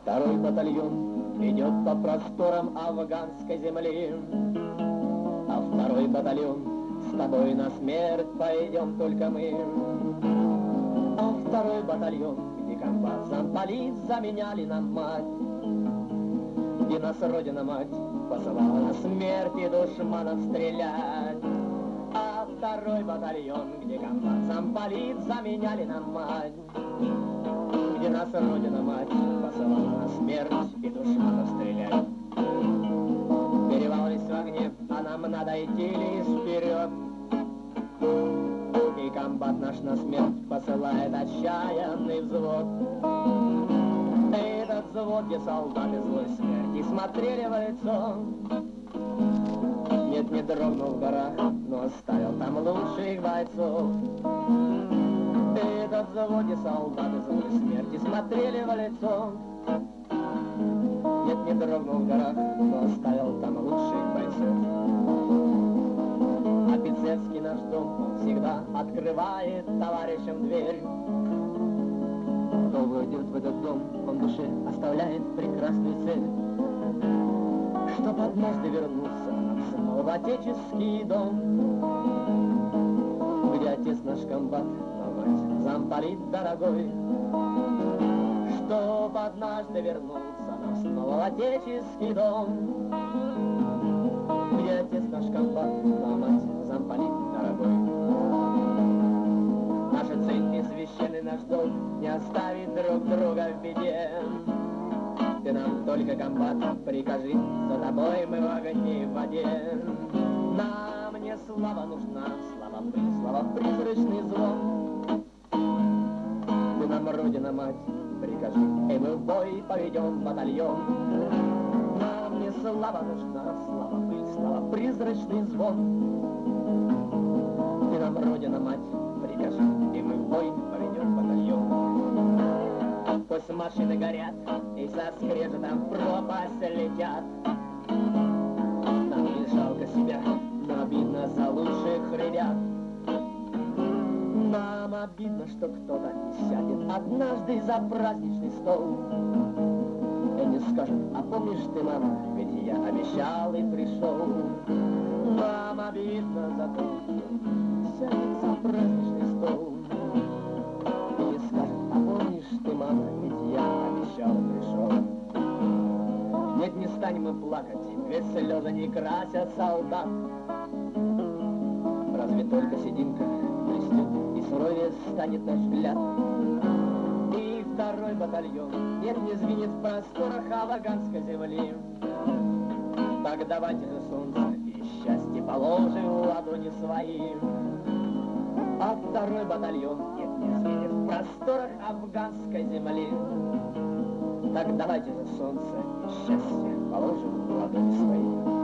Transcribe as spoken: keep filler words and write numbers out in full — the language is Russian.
Второй батальон идет по просторам афганской земли, а второй батальон с тобой на смерть пойдем только мы. А второй батальон, где комбат замполит, заменяли нам мать, где нас Родина-мать посылала на смерть и душманов стрелять. А второй батальон, где комбат замполит, заменяли нам мать, где нас Родина-мать посылала на смерть и душманов стрелять. Перевал весь в огне, а нам надо идти лишь вперед, и комбат наш на смерть посылает отчаянный взвод. Этот взвод, где солдаты злой смерти смотрели в лицо, нет, не дрогнул в горах, но оставил там лучших бойцов. Этот взвод, где солдаты злой смерти смотрели в лицо, нет, не дрогнул в горах, но оставил там лучших бойцов. Офицерский наш дом, он всегда открывает товарищам дверь. Кто войдет в этот дом, он в душе оставляет прекрасную цель, чтоб однажды вернуться снова в отеческий дом, где отец наш комбат, а мать замполит дорогой. Чтоб однажды вернуться нам снова в отеческий дом, где отец наш комбат, а мать замполит дорогой. Наша цель и священный наш долг не оставить друг друга в беде. Ты нам только, комбат, прикажи, за тобой мы в огне и в воде. Нам не слава нужна, слава пыль, слава призрачный звон. Ты нам, Родина-мать, прикажи, и мы в бой поведем батальон. Нам не слава нужна, слава пыль, слава призрачный звон. Ты нам, Родина-мать, прикажи, и мы в бой поведем батальон. Пусть машины горят и со скрежетом в пропасть летят, нам не жалко себя, но обидно за лучших ребят. Нам обидно, что кто-то не сядет однажды за праздничный стол и не скажет: а помнишь ты, мама, ведь я обещал и пришел. Нам обидно за то, что сядет за праздничный стол и не скажет: а помнишь ты, мама, ведь я обещал и пришел. Нет, не станем мы плакать, ведь слезы не красят солдат. Разве только сединка блестет, и суровее станет наш взгляд. И второй батальон, нет, не звенит в просторах афганской земли. Так давайте же солнце и счастье положим в ладони свои. А второй батальон, нет, не звенит в просторах афганской земли. Так давайте же солнце и счастье положим в ладони свои.